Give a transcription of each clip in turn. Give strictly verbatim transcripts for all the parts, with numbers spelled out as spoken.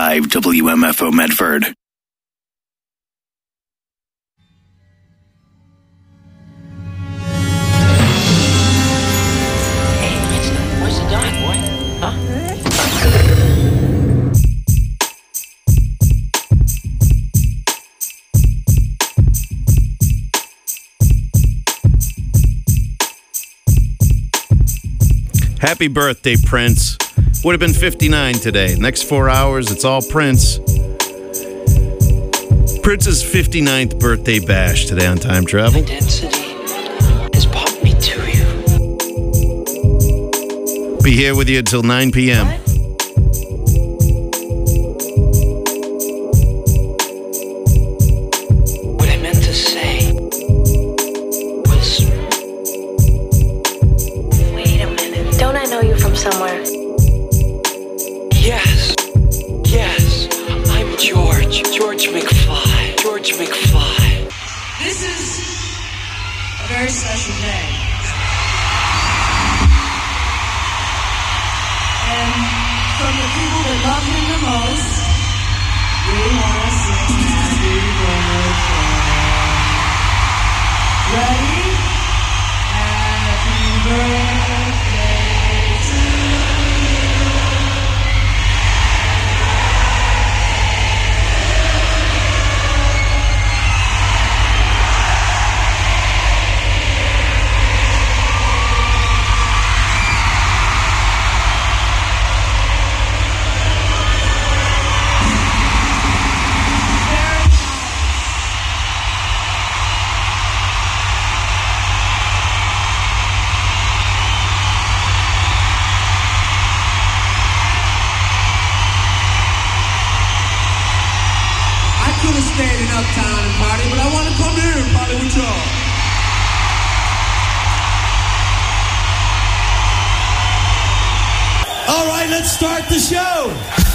five W M F O Medford. Happy birthday, Prince. Would have been fifty-nine today. Next four hours, it's all Prince. Prince's fifty-ninth birthday bash today on Time Travel. Density has brought me to you. Be here with you until nine p.m. What? What I meant to say was... Wait a minute. Don't I know you from somewhere? Yes, yes, I'm George, George McFly, George McFly. This is a very special day. And from the people that love him the most, we want to sing happy birthday. Ready? Happy birthday to you. Stayed in Uptown and party, but I want to come here and party with y'all. All right, let's start the show.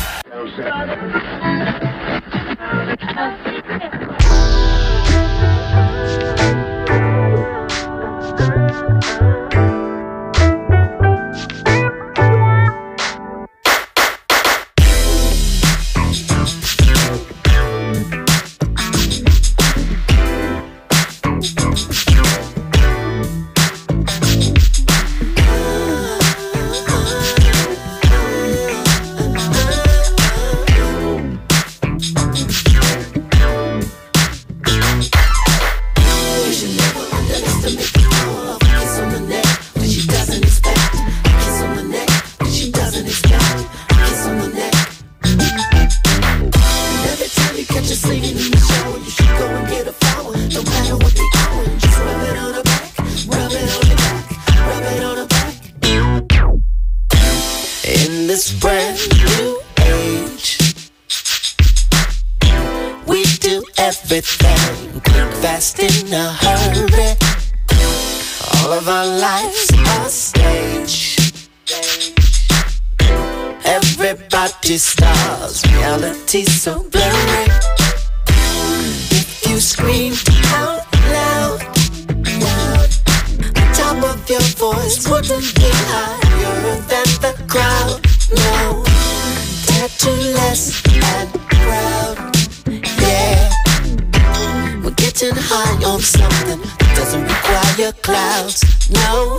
everything quick, fast, in a hurry. All of our lives are stage. Everybody's stars, reality so blurry. If you scream out loud, loud, the top of your voice wouldn't be higher than the crowd. No, tattoo-less and proud. Yeah, we're getting high on something that doesn't require clouds. No,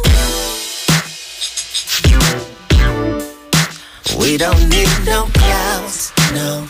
we don't need no clouds. No,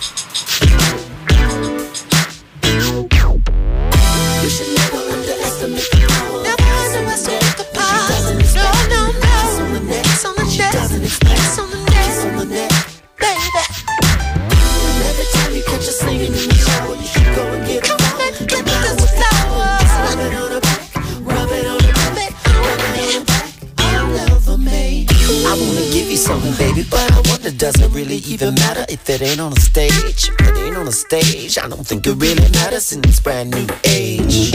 you should never underestimate the power. Never underestimate the power. No, no, no. It's on the neck. It's on the neck. It's on the neck, baby. And every time you catch her singing in the shower, you should go and get a flower. Get me this flower. Just rub it on her back. Rub it on her back. Rub it on her back. I'll never make. I wanna give you something, baby, but I wonder, does it really even matter if it ain't on a stage? If it ain't on a stage, I don't think it really matters in this brand new age.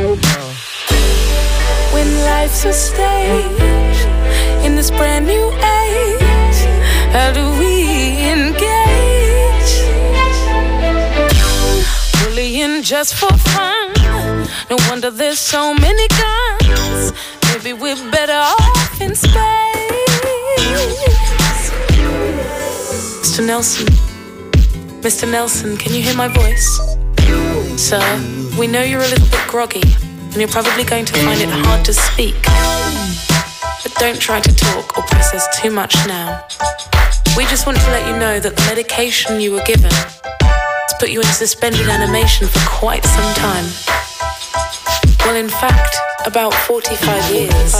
When life's a stage, in this brand new age, how do we engage? Bullying just for fun, no wonder there's so many guns. Maybe we're better off in space. Mister Nelson, Mister Nelson, can you hear my voice? Sir, we know you're a little bit groggy, and you're probably going to find it hard to speak. But don't try to talk or process too much now. We just want to let you know that the medication you were given has put you in suspended animation for quite some time. Well, in fact, about forty-five years.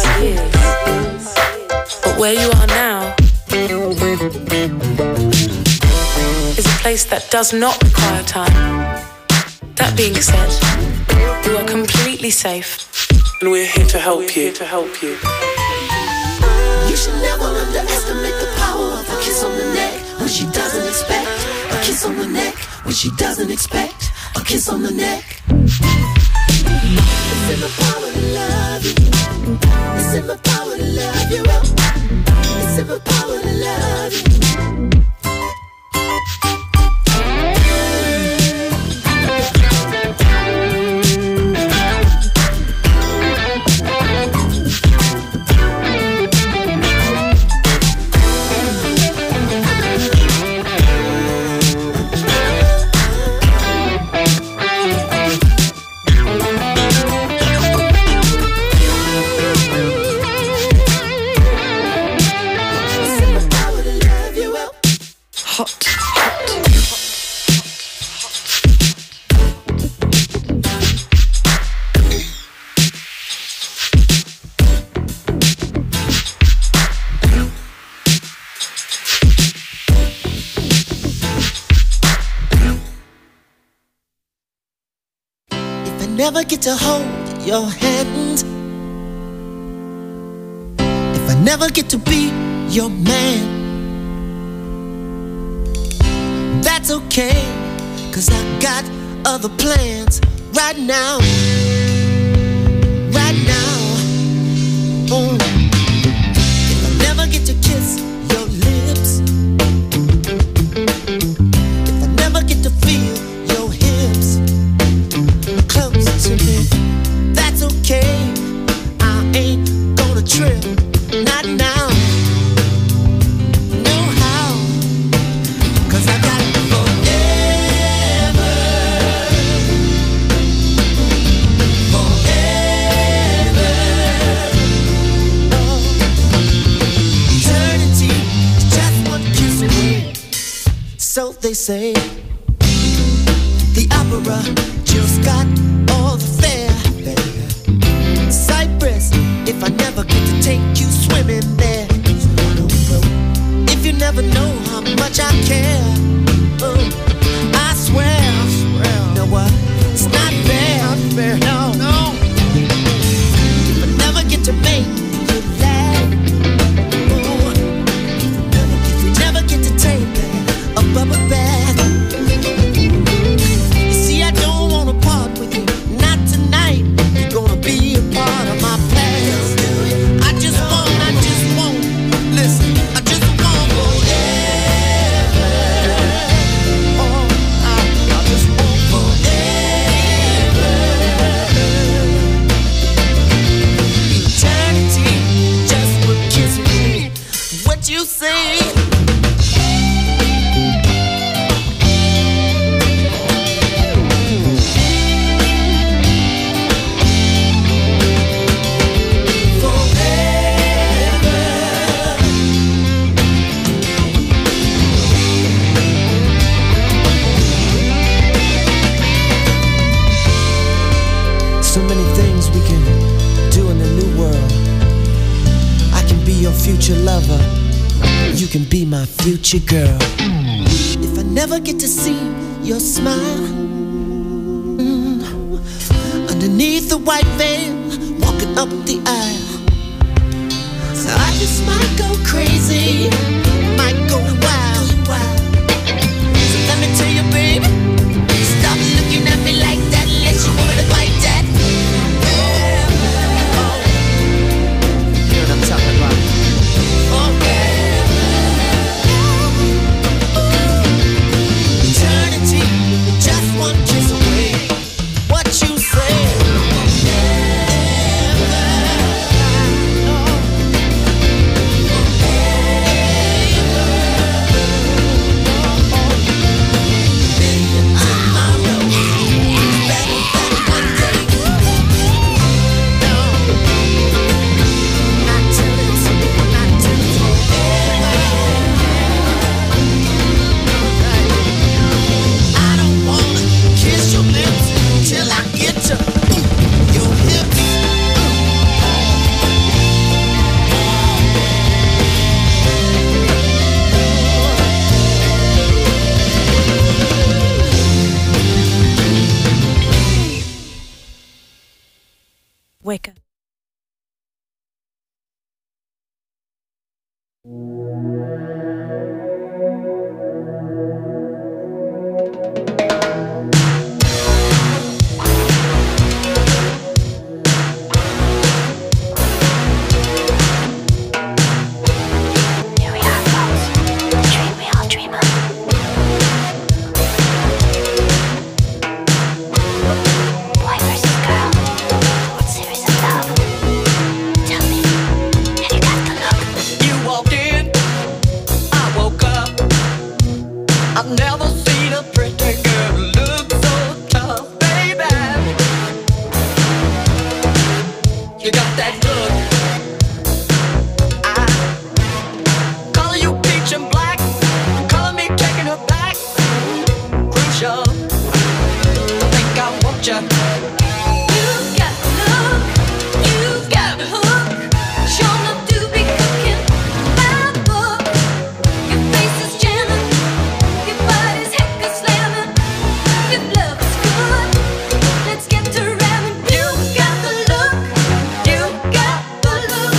But where you are now is a place that does not require time. That being said, you are completely safe, and we're here to help you. To help you. You should never underestimate the power of a kiss on the neck when she doesn't expect. A kiss on the neck when she doesn't expect. A kiss on the neck. It's in my power to love you. It's in my power to love you. It's in my power to love you. Never get to hold your hand, if I never get to be your man, that's okay, cause I got other plans right now, right now. Oh. If I never get to kiss your lips, if I never get to feel your hips close to me, that's okay. I ain't gonna trip, not now, no how, cause I got forever, forever, oh, eternity is just one kiss away, so they say. The opera, Jill Scott, all the fair. Cyprus, if I never get to take you swimming there. If you never know how much I care, oh, I swear, you know what? It's not fair, no, no. If I never get to make you laugh, oh, if we never get to take a bubble bath. You say so many things we can do in the new world. I can be your future lover. You can be my future girl. If I never get to see your smile, mm, underneath the white veil, walking up the aisle, so I just might go crazy, might go wild, wild. So let me tell you, baby, stop looking at me like that unless you want to like that. Oh, you know what I'm talking about. Okay. Just one kiss away. What you say? Never, no. Wake up. Here we are, folks. The dream we all dream of. Boy versus girl. Series of love. Tell me, have you got the look? You walked in, I woke up. I've never seen a pretty girl look so tough, baby. You got that look. I color you peach and black, color me taking her back. Crucial, I think I want you. You've got the look, you've got the hook. Sure enough to be cooking my book. Your face is jamming, your body's heck is slamming. If love is good, let's get to ramming. You've got the look, you've got the look.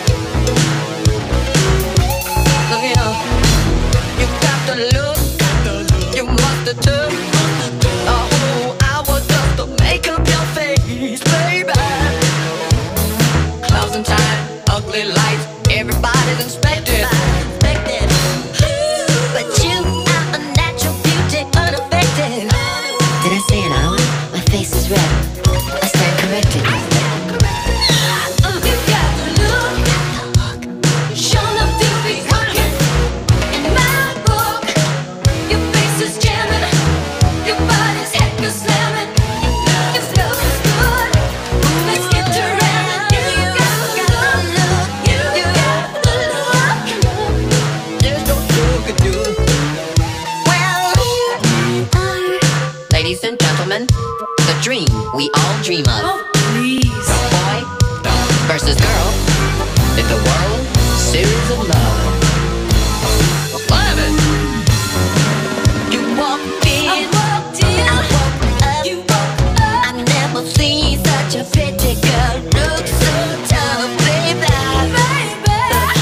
Look here, you got the look, you must have took a whole hour just to make up your face, baby. Clouds and time, ugly lights, everybody's inspected. But you are a natural beauty, unaffected. Did I say an hour? My face is red. I stand corrected. You got the look, sure enough to be cooking in my book. Your face is jamming, your body's heck is slamming. If love is good, let's get to ramming. You got the look, you got the look. There's no you could do. Well, Ladies and gentlemen, the dream we all dream of. Please. Boy versus girl in the world series of love. Love it. you walked in, I walked in, I woke up, you woke up. I've never seen such a pretty girl look so tough, baby. Baby,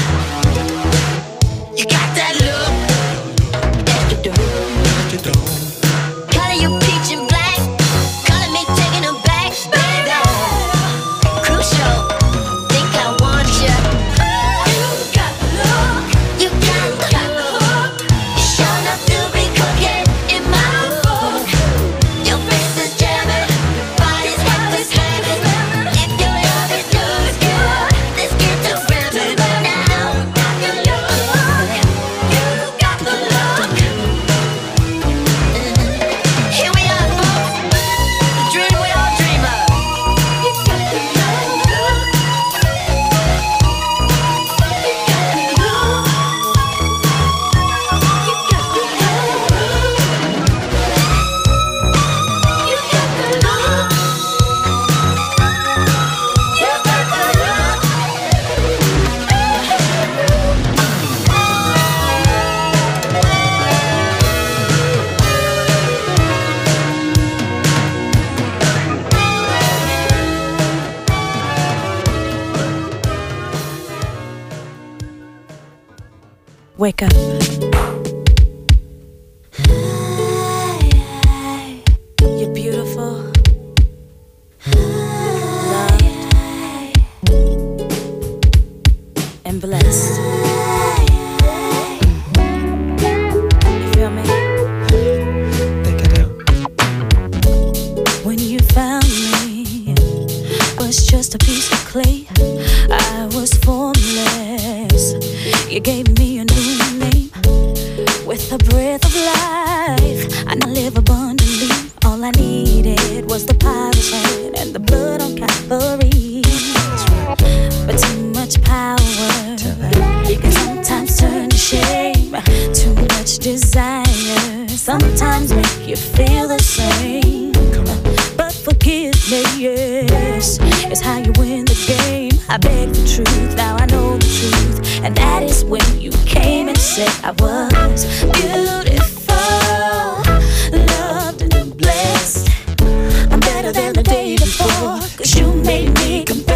You got that look. Yes, you do. Color you peach and black, color me taking her back, baby. Crucial, think I want you. you got the look, You got got the hook. sure enough to be cooking in my book. Your face is jamming, body's head is slamming. If your love is good, good, let's get to ramming now. You got the look. Here we are, folks. The dream we all dream of. You got the look. You got the look. You got the look. You got the look. You got the Wake up. You're beautiful. Loved. And blessed. You feel me? Think I do. When you found me, was just a piece of clay. I was formless. You gave me a new name with a breath of life. I now live abundantly. All I needed was the pirate's hand and the blood on Calvary. But too much power can sometimes turn to shame. Too much desire sometimes make you feel the same. But forgiveness, yes, is how you win the game. I beg the truth, now I know the truth, and that is when you came and said I was beautiful, loved and blessed. I'm better than the day before, 'cause you made me compare.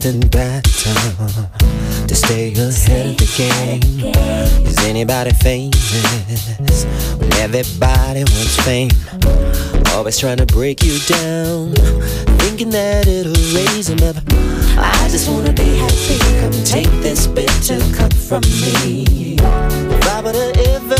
constant battle to stay ahead of the game. Is anybody famous when everybody wants fame? Always trying to break you down, thinking that it'll raise them up. I just wanna be happy. Come take this bitter cup from me. If I were to ever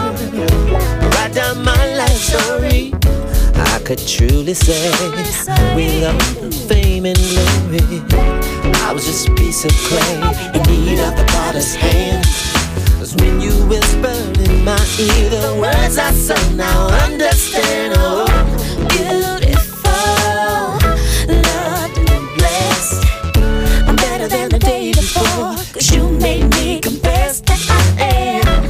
write down my life story, I could truly say without fame and glory, I was just a piece of clay in need of the potter's hand. 'Cause when you whispered in my ear the words I sung, now understand. Oh, beautiful, loved and blessed. I'm better than the day before, 'cause you made me confess that I am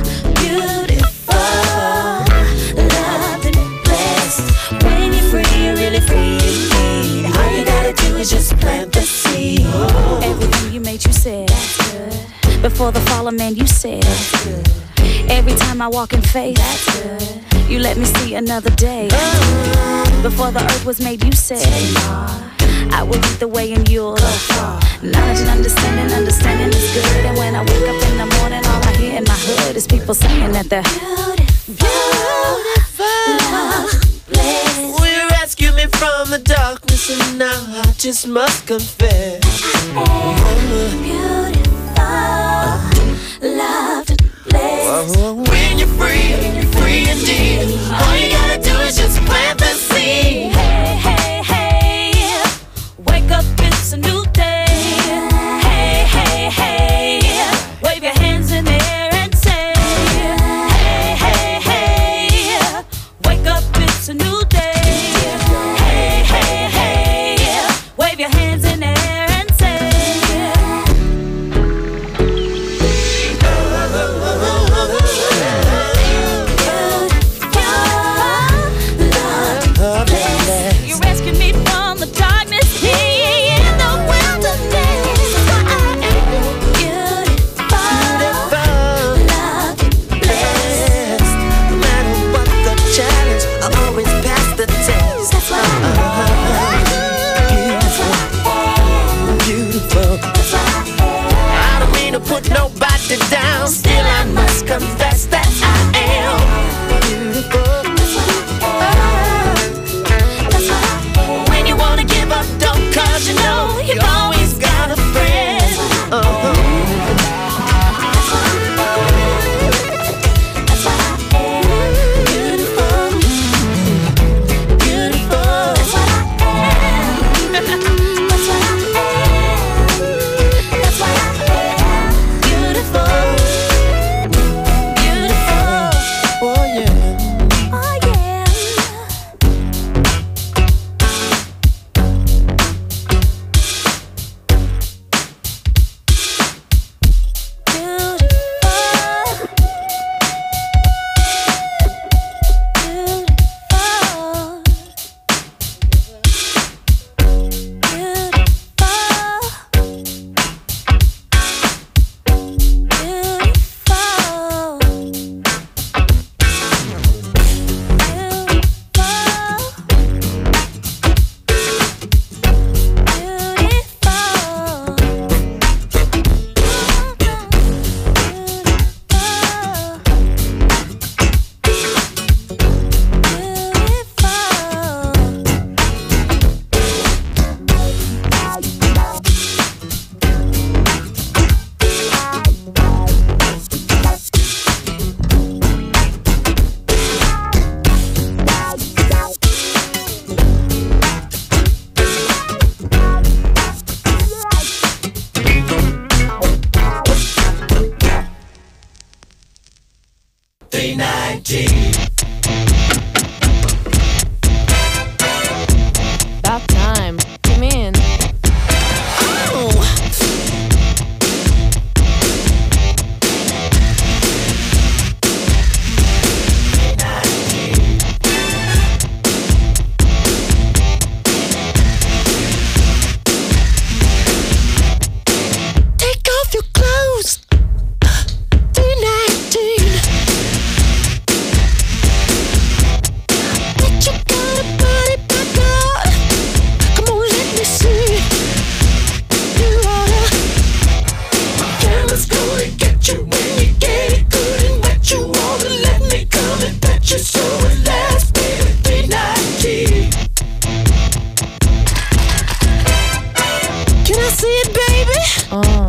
beautiful, loved and blessed. When you're free, you're really free indeed. All you gotta do is just plant the seed. Oh. Everything you made, you said. That's good. Before the fall of man, you said. That's good. Every time I walk in faith, that's good. You let me see another day. Before the earth was made, you said, I will lead the way and you'll go far. Knowledge and understanding, understanding is good. And when I wake up in the morning, all I hear in my hood is people saying that they're beautiful, blessed. Will you rescue me from the darkness? And now I just must confess, I am beautiful, loved and blessed. When you're free, you're free indeed. All you gotta do is just plant the seed. Hey, hey, hey, wake up, it's a new day. Hey, hey, hey, wave your hands in the air and say, hey, hey, hey, wake up, it's a new day. Hey, hey, hey, wave your hands in the air and say, you rescued me from the darkness here in the wilderness. Oh.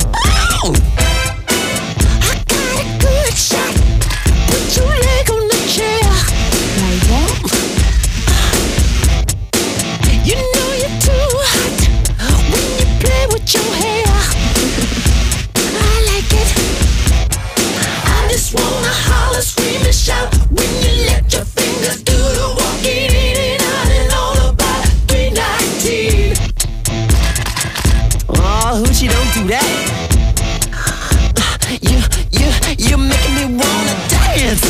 I got a good shot. Put your leg on the chair. Like that? You know you're too hot when you play with your hair. I like it. I just wanna holler, scream and shout when you let your fingers do the walking in and out and all about three nineteen. Oh, who she don't do that? You, you, you're making me wanna dance.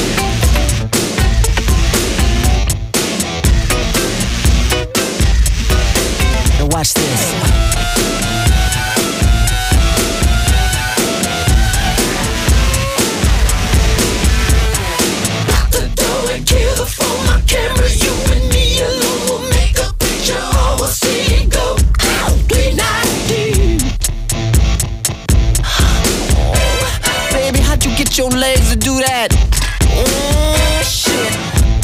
Now watch this. Lock the door and kill the phone. My camera, you and me alone will make a picture. All we'll see and go out three nineteen. Oh, baby, how'd you get your legs to do that? Oh, shit.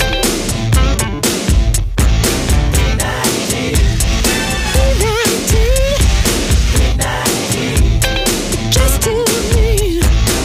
Just to me.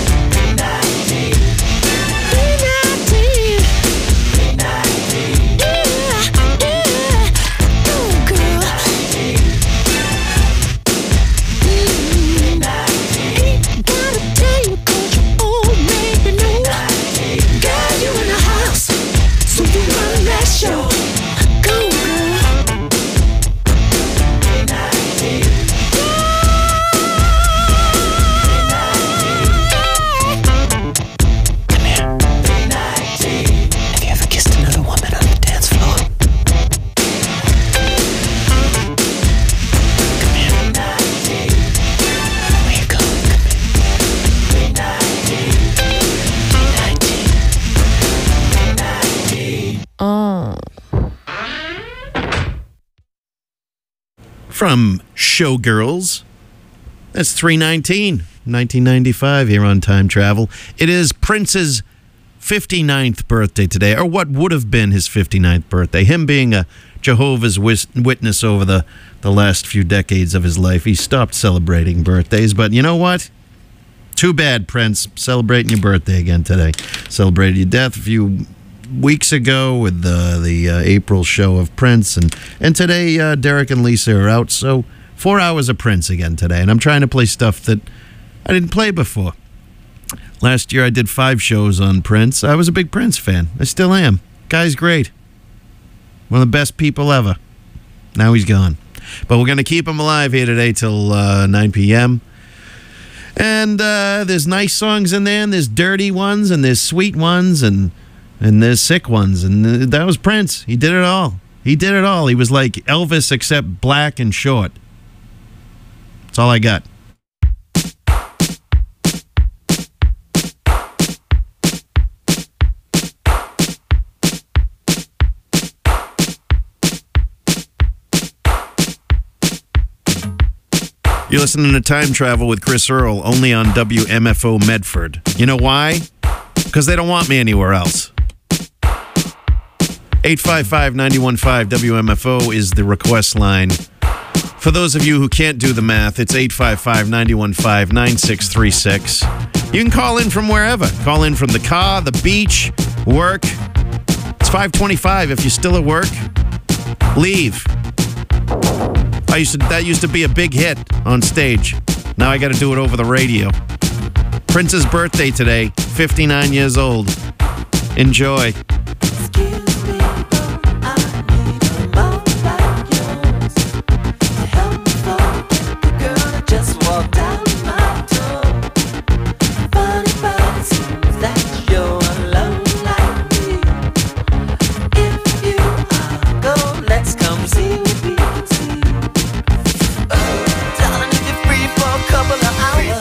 Show. Go, girl. Come here. Have you ever kissed another woman on the dance floor? Come here. Where you going? Come here. Oh. From Showgirls. That's three nineteen, nineteen ninety-five here on Time Travel. It is Prince's fifty-ninth birthday today, or what would have been his fifty-ninth birthday. Him being a Jehovah's Witness over the, the last few decades of his life, he stopped celebrating birthdays. But you know what? Too bad, Prince, celebrating your birthday again today. Celebrated your death a few weeks ago with the the uh, April show of Prince, and and today uh, Derek and Lisa are out, so four hours of Prince again today, and I'm trying to play stuff that I didn't play before. Last year I did five shows on Prince. I was a big Prince fan. I still am. Guy's great. One of the best people ever. Now he's gone, but we're going to keep him alive here today till uh, nine p.m. And uh, there's nice songs in there, and there's dirty ones, and there's sweet ones, and And there's sick ones. And that was Prince. He did it all. He did it all. He was like Elvis, except black and short. That's all I got. You're listening to Time Travel with Chris Earl, only on W M F O Medford. You know why? Because they don't want me anywhere else. eight five five, nine one five, W M F O is the request line. For those of you who can't do the math, it's eight five five, nine one five, nine six three six. You can call in from wherever. Call in from the car, the beach, work. It's five twenty-five. If you're still at work, leave. I used to, that used to be a big hit on stage. Now I got to do it over the radio. Prince's birthday today, fifty-nine years old. Enjoy.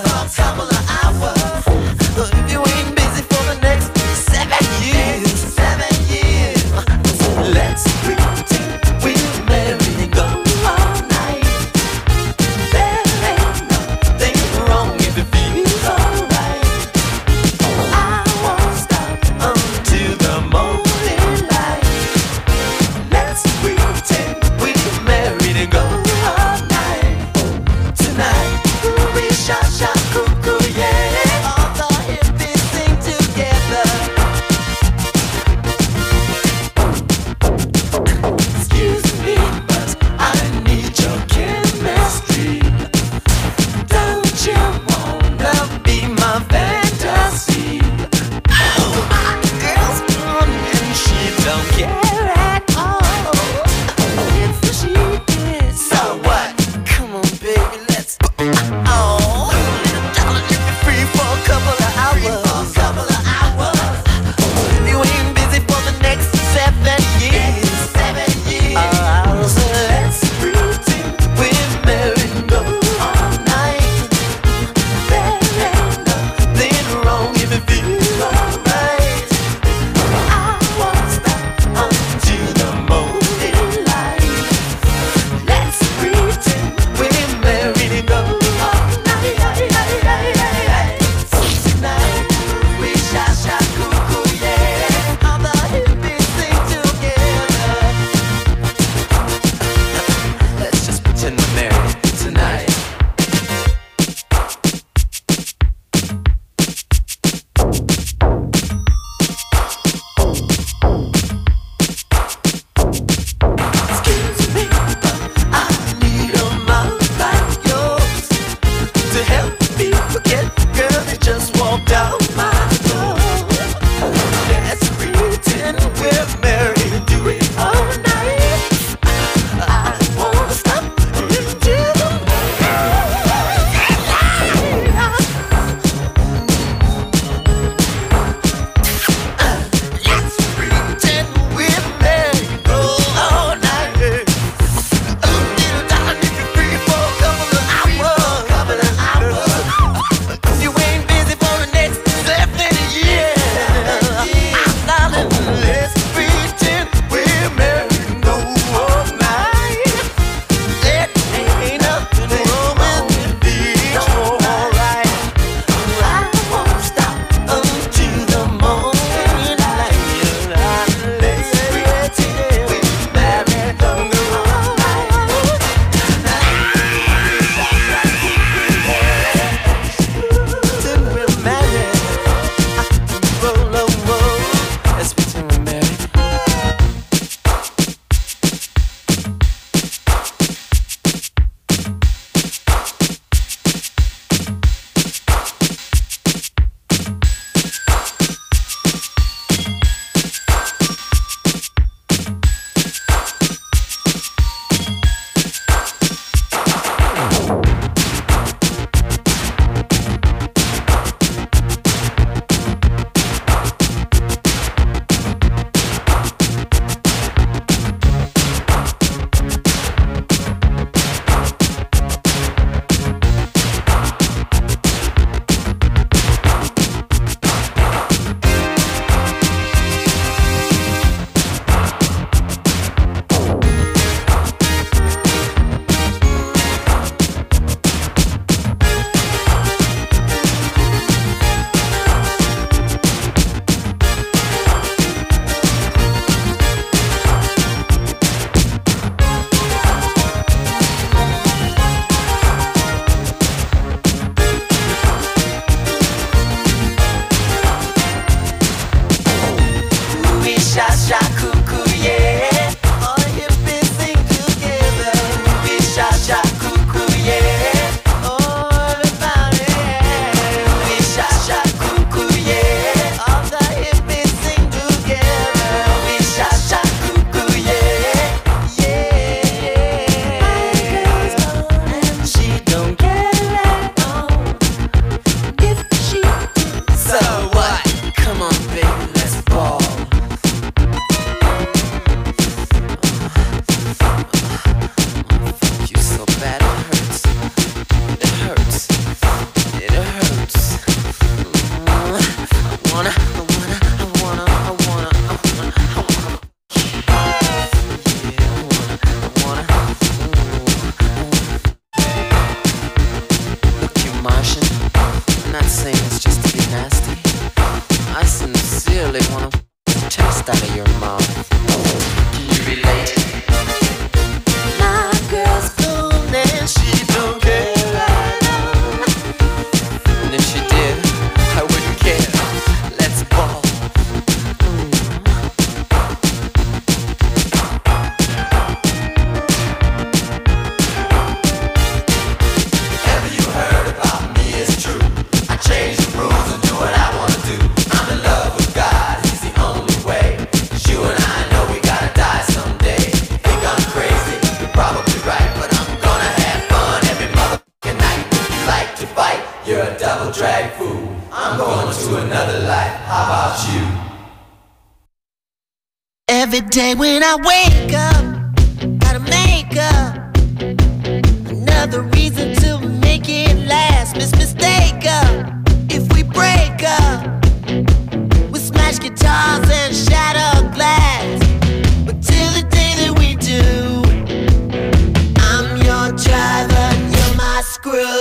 Couple of hours. If you ain't busy for the next seven years. let's. Oh, darling, if you're free for a couple of hours, couple of hours. You ain't busy for the next seven years, seven years. Oh, so let's pretend we're married and go all night. There ain't nothing wrong if it feels alright. I won't stop until the morning light. Let's pretend we're married and go. drag fool. I'm going to another life. How about you? Every day when I wake up, gotta make up another reason to make it last. Miss Mistake up. If we break up, we smash guitars and shatter glass. But till the day that we do, I'm your driver, you're my screw.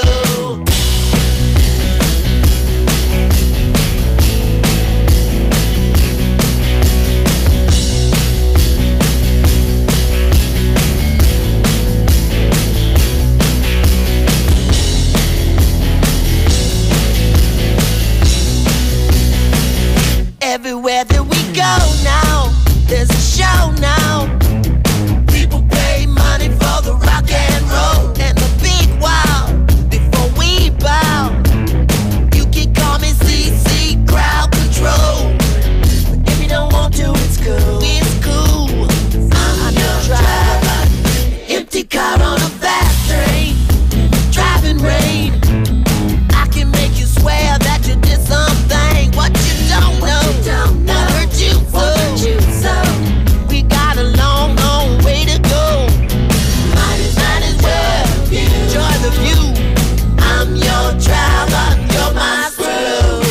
Everywhere that we go now, there's a show now. People pay money for the rock and roll and the big wow. Before we bow, you can call me C C Crowd Control. But if you don't want to, it's cool. It's cool. I'm your driver. Empty car on a fast train, driving rain. I can make you swear that you did something. What you don't know. Don't know. Hurt you so. Hurt you so. We got a long, long way to go. Might as, might as well enjoy the view. I'm your driver, you're my screw.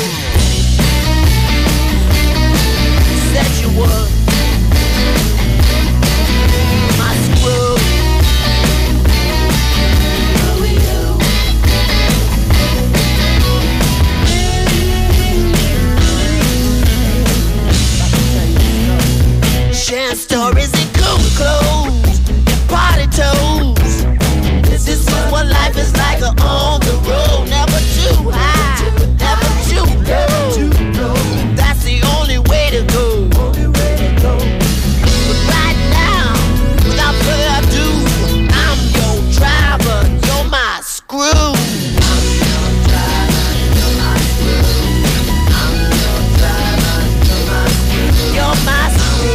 Said you were my screw. Sharing stories and cool clothes and party toes. This is what life is like on the road. Never too high, never too low. That's the only way to go. But right now, without further ado, I'm your driver, you're my screw. You're my screw.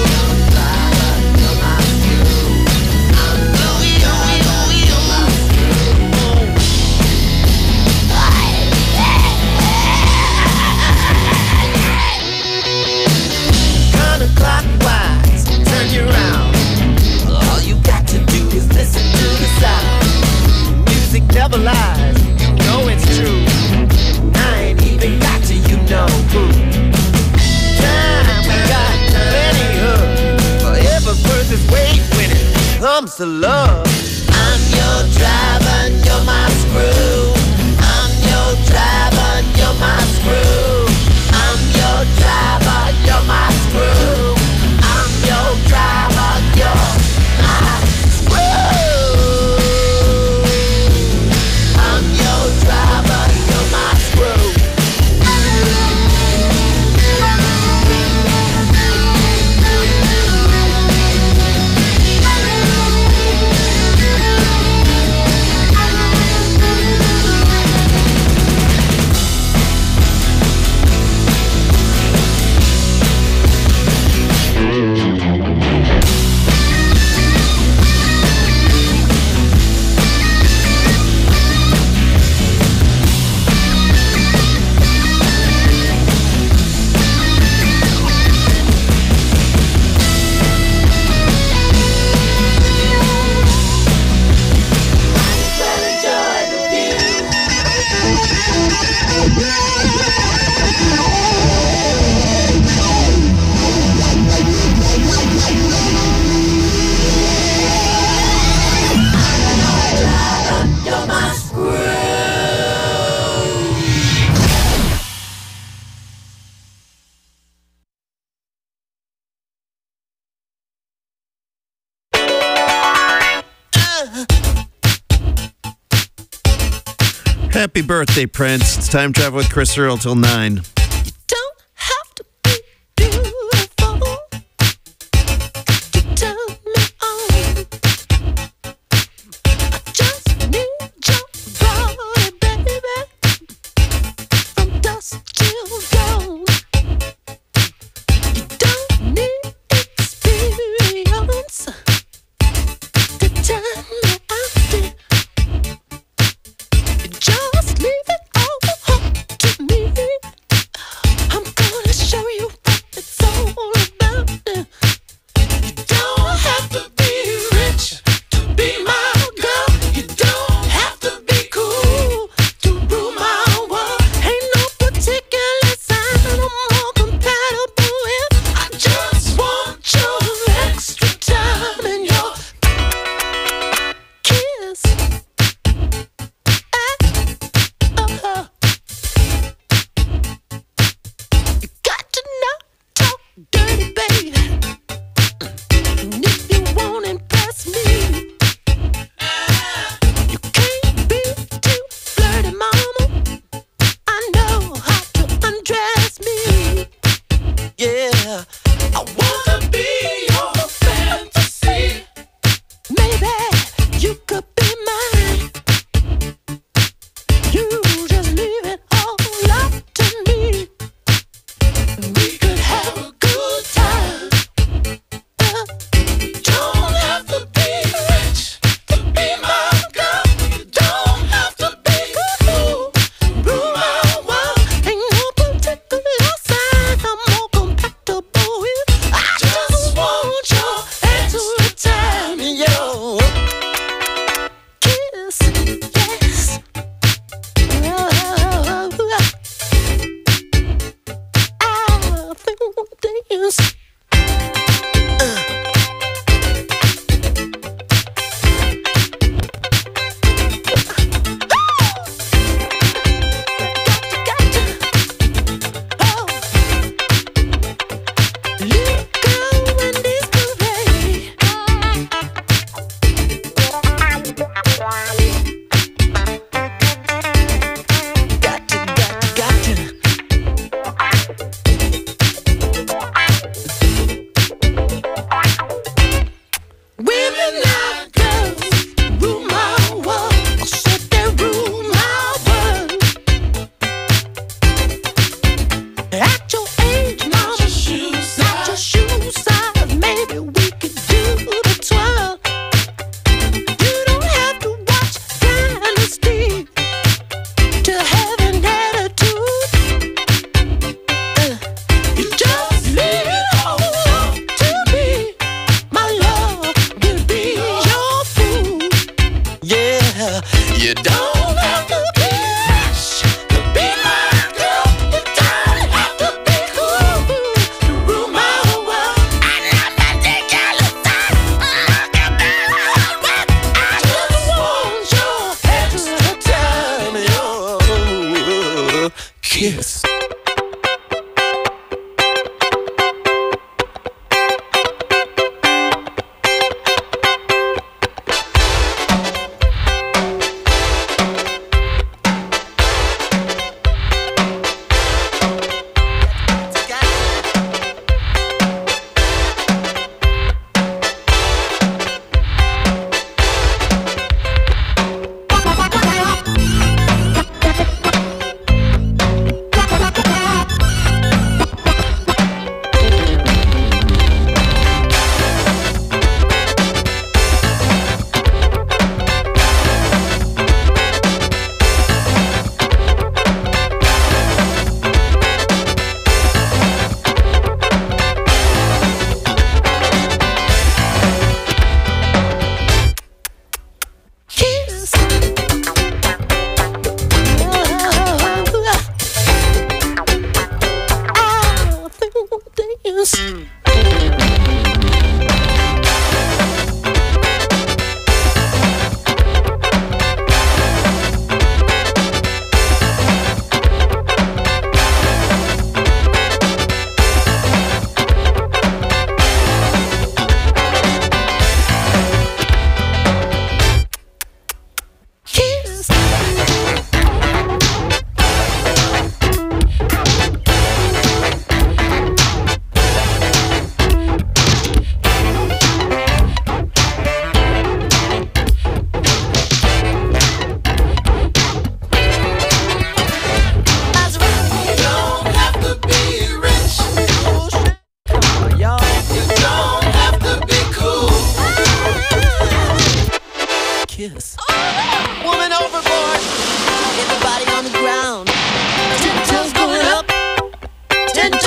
Counterclockwise, turn you around. All you got to do is listen to the sound. Music never lies, you know it's true. I ain't even got to you know who. Time we got plenty of. Forever versus wait when it comes to love. I'm your driver, you're my screw. I'm your driver, you're my screw. I'm your driver, you're my screw. I'm your driver, you're my screw. I'm your driver, you're my screw. Happy birthday, Prince. It's Time Travel with Chris Earl till nine. Don't have to be beautiful to turn me on. I just need your body, baby, from dusk till dawn. You don't need experience to turn me on. You just leave it all to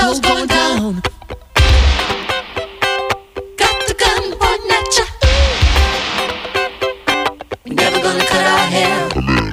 show's going down. Got the gun pointing at ya. We're never gonna cut our hair.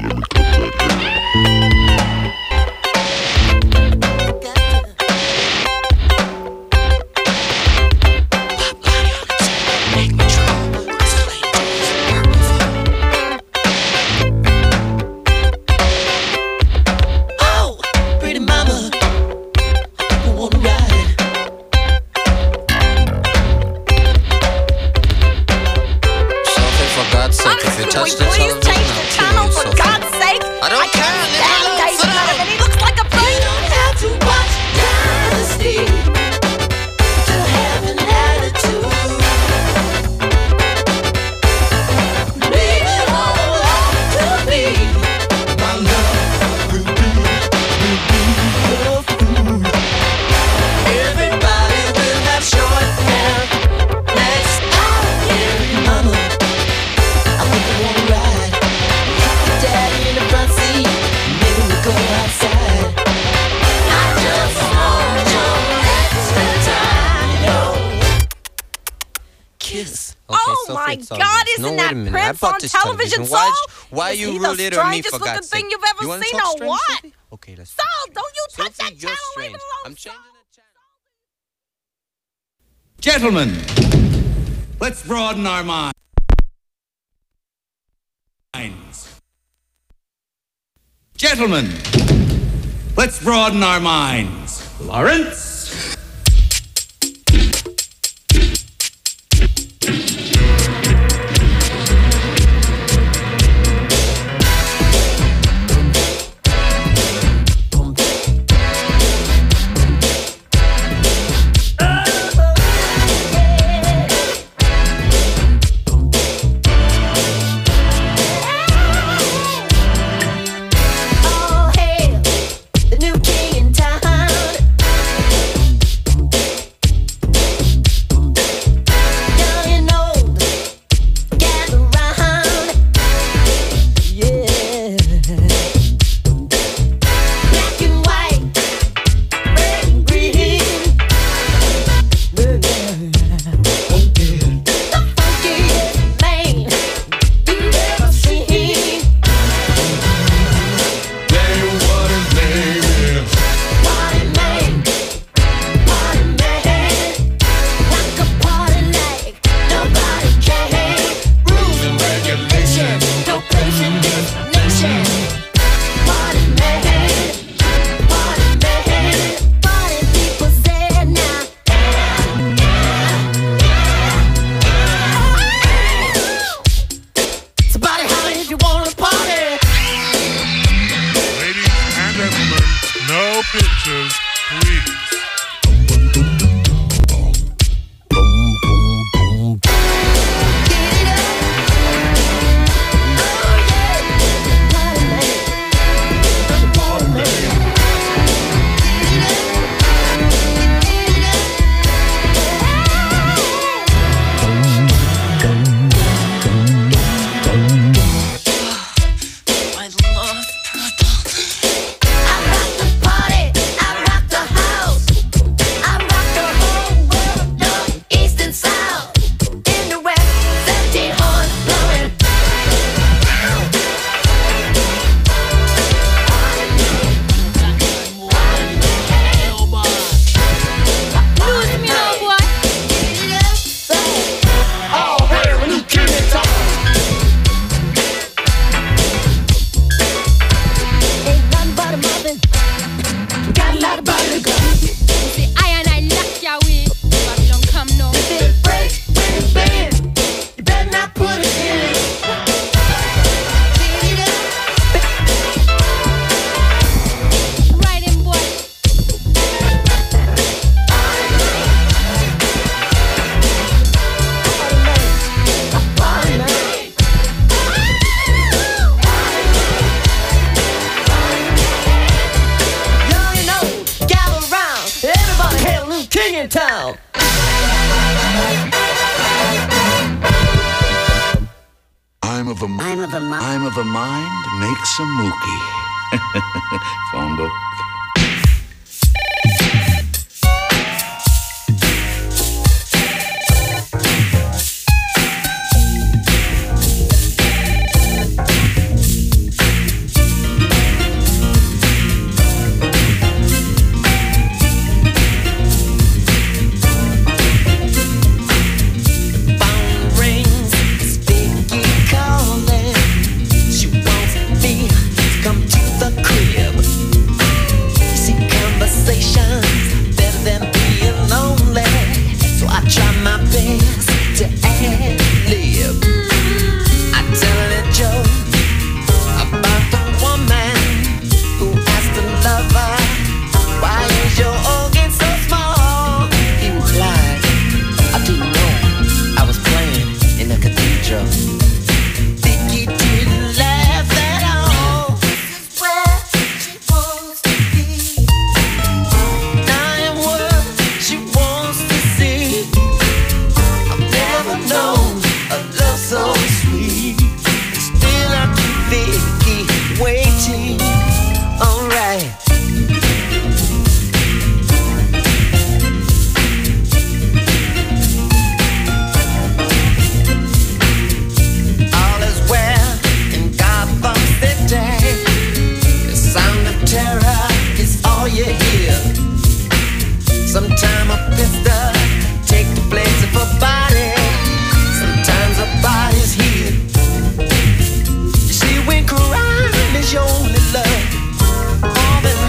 Television, why, why you rule it on me for God's sake? Thing you've ever you want to seen talk or strange, what? Sophie? Okay, let's. Sal, don't you touch Sophie, that you're channel. strange. Leave it alone. I'm changing the channel. Gentlemen, let's broaden our minds. Gentlemen, let's broaden our minds. Lawrence. Oh, hey, the new king in town. pictures, please. I'm of a, I'm of a, I'm of a mind, make some mookie. Phone book. right. All is well in Gotham City. The sound of terror is all you hear. Sometime a pistol take the place of a body. Sometimes a body's here. See, when crime is your only love, more than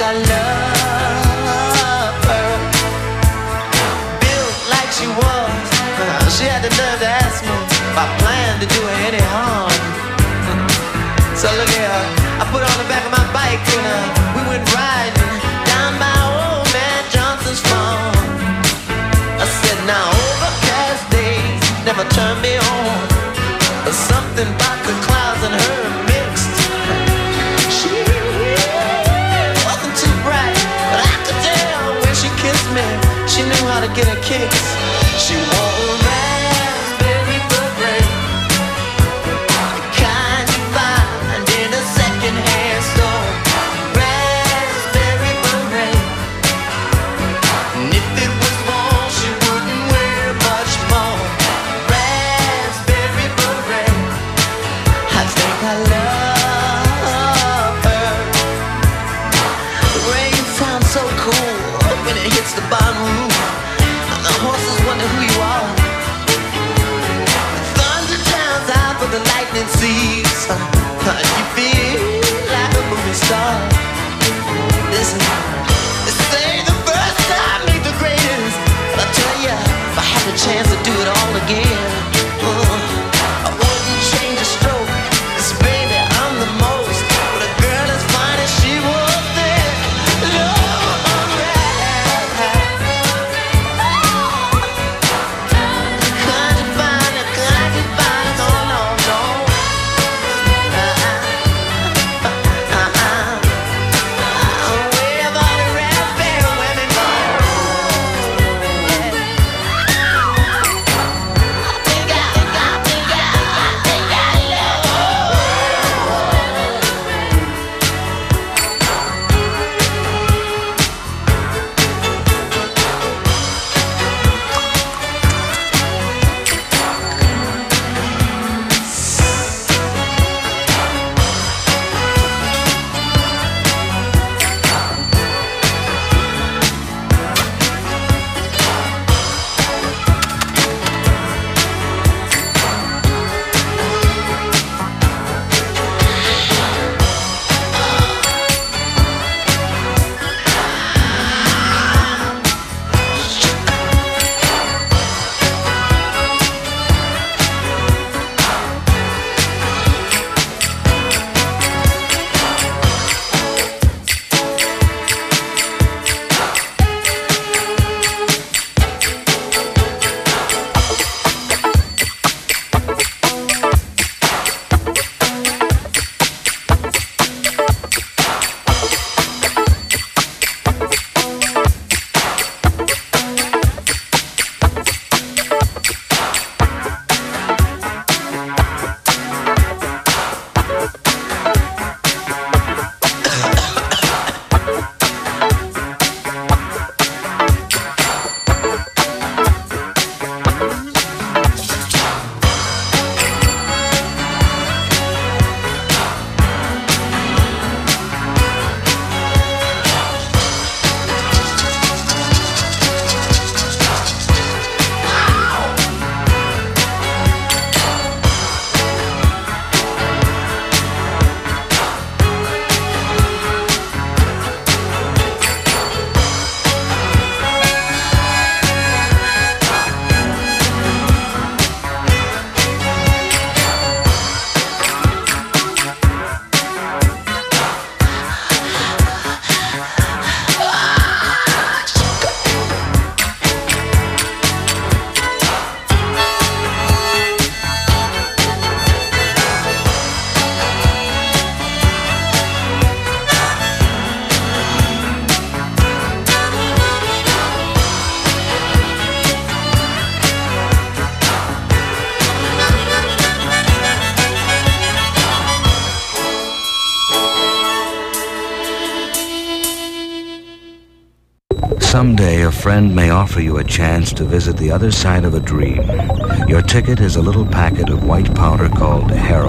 I love her. Built like she was, she had the nerve to ask me if I planned to do her any harm. So look here, I put her on the back of my bike and uh, we went riding down by old man Johnson's farm. I said, now overcast days never turn me on. There's something about the clouds and her mixed. She wasn't too bright, but I could tell when she kissed me, she knew how to get her kicks. She wore a raspberry beret, the kind you find in a second-hand store. Raspberry beret, and if it was worn, she wouldn't wear much more. Raspberry beret, I think I love her. The rain sounds so cool when it hits the barn roof, and the horses wonder who you are. The thunder drowns out, but the lightning sees. You feel like a movie star. Listen, they say the first time ain't the greatest, but I tell ya, if I had the chance to do it all again, uh, I wouldn't change a stroke. 'Cause baby, I'm the most, but a girl as fine as she was then. Love, can't you find it? Can't you find it? No, no, no. Uh-uh, uh-uh. I'm way about the raspberry women, boy. Think I, think I, think I, think I love her. Someday a friend may offer you a chance to visit the other side of a dream. Your ticket is a little packet of white powder called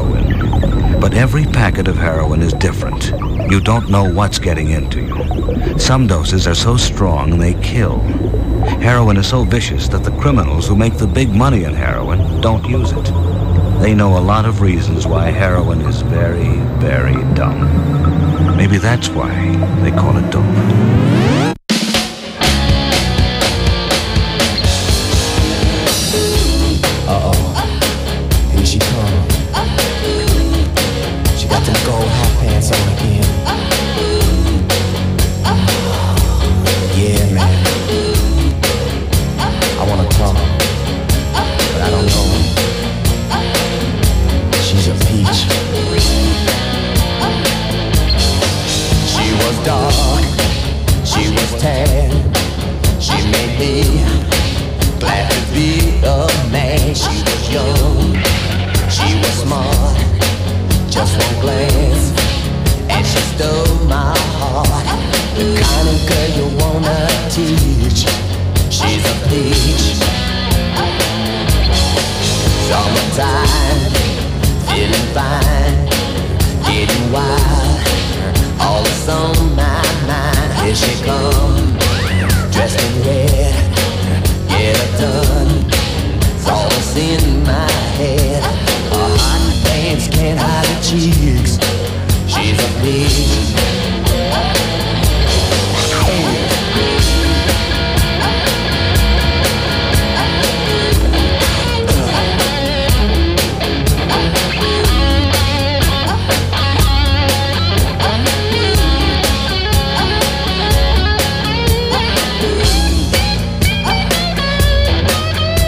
heroin. But every packet of heroin is different. You don't know what's getting into you. Some doses are so strong they kill. Heroin is so vicious that the criminals who make the big money in heroin don't use it. They know a lot of reasons why heroin is very, very dumb. Maybe that's why they call it dope.